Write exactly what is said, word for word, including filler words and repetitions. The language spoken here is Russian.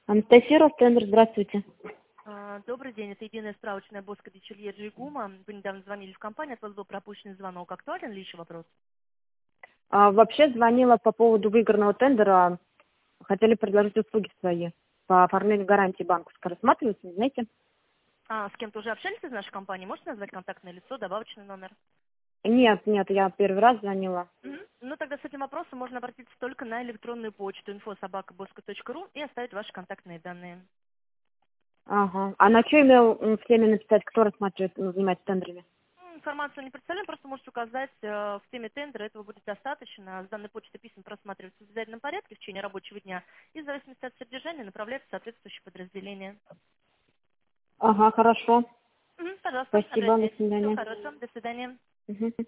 Анастасия Ростендер, здравствуйте. А, Добрый день, это единая справочная Боско Дичелье Джигума. Вы недавно звонили в компанию, от вас был пропущенный звонок. Актуален ли еще вопрос? А, вообще звонила по поводу выигранного тендера. Хотели предложить услуги свои по оформлению гарантии банковской. Рассматривается, не знаете? А, с кем-то уже общались из нашей компании? Можете назвать контактное лицо, добавочный номер? Нет, нет, я первый раз звонила. Мгм. Ну, тогда с этим вопросом можно обратиться только на электронную почту инфо собака боско точка ру и оставить ваши контактные данные. Ага. А на что имел м, в теме написать, кто рассматривает, ну, занимается тендерами? М, Информацию не представляем, просто можете указать э, в теме тендера, этого будет достаточно. С данной почты писем просматриваются в обязательном порядке в течение рабочего дня и в зависимости от содержания направляется в соответствующее подразделение. Ага, хорошо. Мгм, Пожалуйста, Спасибо, до обращайтесь. Всего свидания. хорошего. До свидания. Мгм.